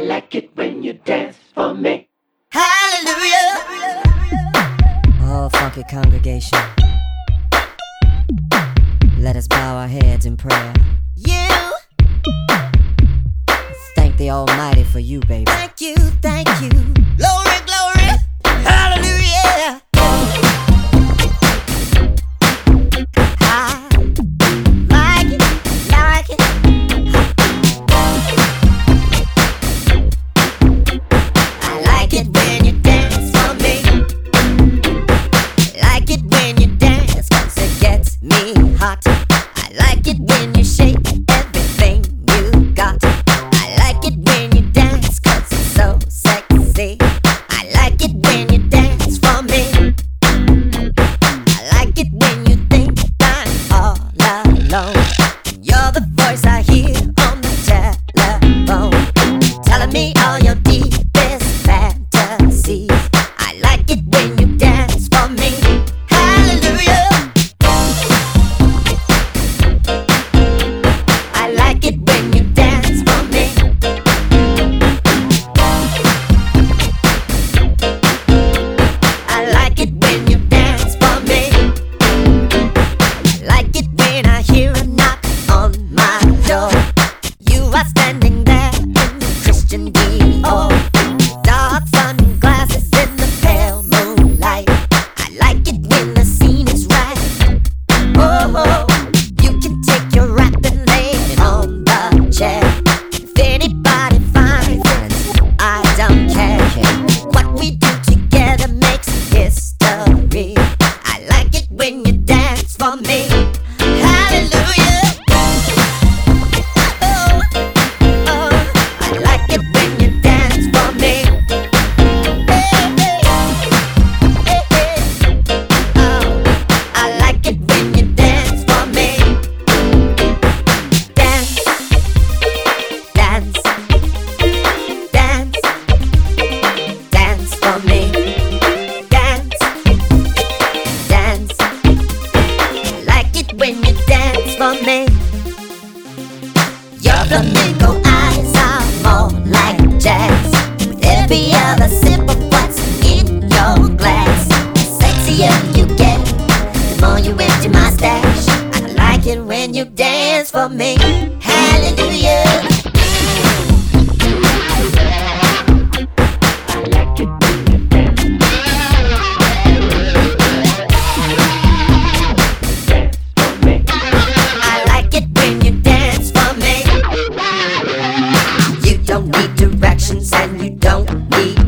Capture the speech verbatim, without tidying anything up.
like it when you dance for me. Hallelujah. Oh, funky congregation, let us bow our heads in prayer. You. Thank the Almighty for you, baby. Thank you, thank you. Glory, glory. Hallelujah. I like it, like it. I like it when you dance for me. Like it when you dance, 'cause it gets me hot. I like it when you shake everything you got. I like it when you dance, 'cause it's so sexy. I like it when you dance for me. I like it when you think I'm all alone. You're the voice I hear on the telephone, telling me all your deepest fantasies. I like it when you dance for me. Hallelujah. I like it when you dance for me. I like it when you dance for me. I like it when I hear a knock on my door. You are standing there in Christian Dior, dark sunglasses in the pale moonlight. I like it when the scene is right. Oh, you can take your rap and lay it on the chair. If anybody finds it, I don't care. What we do together makes history. I like it when you dance for me. Hallelujah. Oh, oh, I like it when you dance for me. Hey, hey, hey, hey. Oh, I like it when you dance for me. Dance, dance, dance, dance for me. Dance, dance. I like it when you dance for me. Your flamingo eyes are more like jazz. With every other sip of what's in your glass, the sexier you get, the more you empty my stash. I like it when you dance for me. Hallelujah. I like it when you dance. Dance for me. I like it when you dance for me. You don't need directions and you don't need